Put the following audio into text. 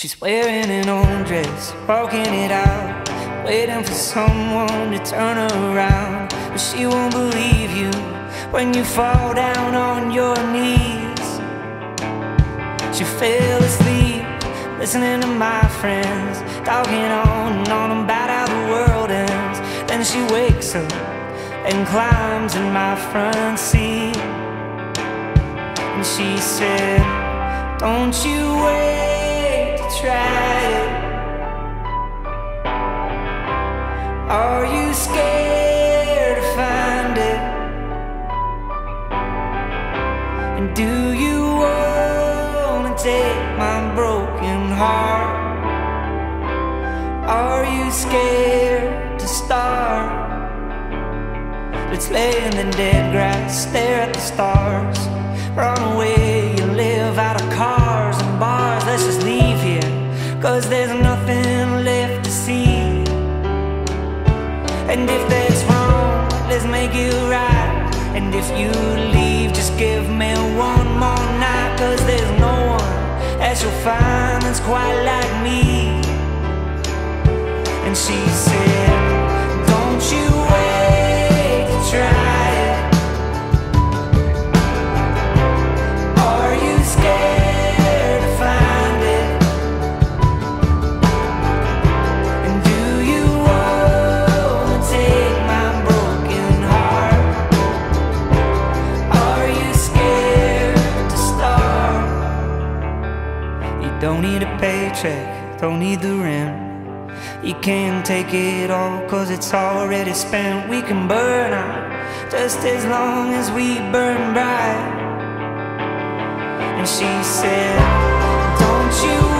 She's wearing an old dress, walking it out, waiting for someone to turn her around. But she won't believe you when you fall down on your knees. She fell asleep, listening to my friends, talking on and on about how the world ends. Then she wakes up and climbs in my front seat. And she said, don't you wait to try it. Are you scared to find it? And do you wanna take my broken heart? Are you scared to start? Let's lay in the dead grass, stare at the stars. Run away, you live out of cars and bars. Let's just leave here, 'cause there's nothing left to see. And if that's wrong, let's make it right. And if you leave, just give me one more night. 'Cause there's no one that you'll find that's quite like me. And she said, don't you wait to try it. Are you scared to find it? And do you wanna take my broken heart? Are you scared to start? You don't need a paycheck, don't need the rent. You can't take it all, 'cause it's already spent. We can burn out just as long as we burn bright. And she said, don't you